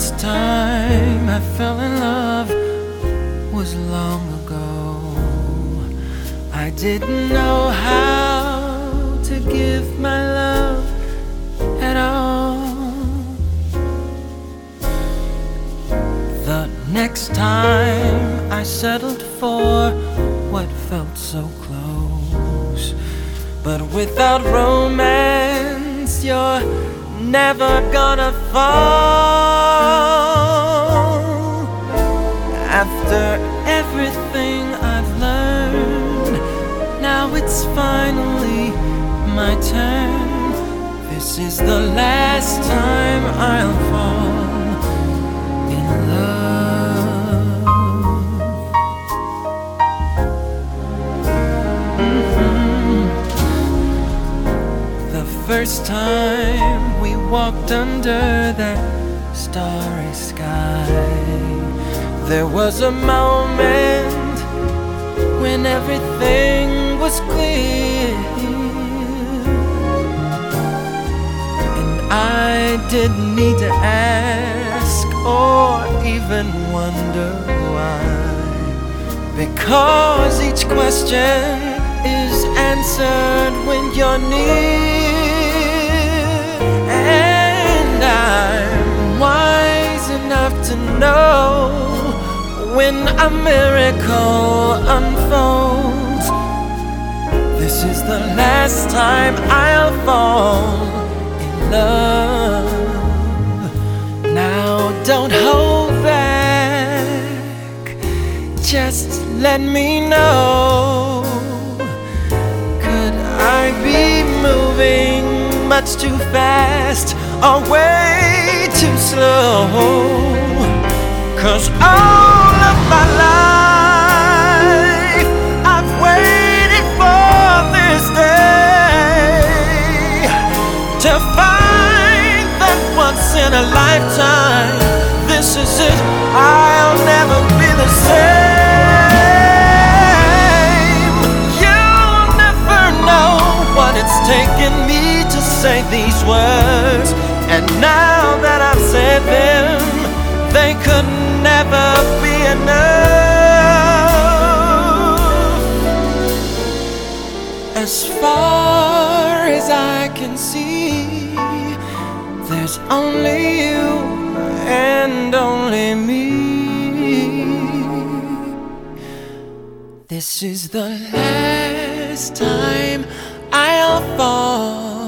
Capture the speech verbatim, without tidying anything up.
first time I fell in love was long ago. I didn't know how to give my love at all. The next time I settled for what felt so close, but without romance you're never gonna fall. After everything I've learned, now it's finally my turn. This is the last time I'll fall in love. Mm-hmm. The first time we walked under that starry sky, there was a moment when everything was clear, and I didn't need to ask or even wonder why, because each question is answered when you're near. And I'm wise enough to know when a miracle unfolds, this is the last time I'll fall in love. Now don't hold back, just let me know. Could I be moving much too fast or way too slow? 'Cause all of my life I've waited for this day, to find that once in a lifetime, this is it, I'll never be the same. You'll never know what it's taken me to say these words, and now that I've said them, they could never be enough. As far as I can see, there's only you and only me. This is the last time I'll fall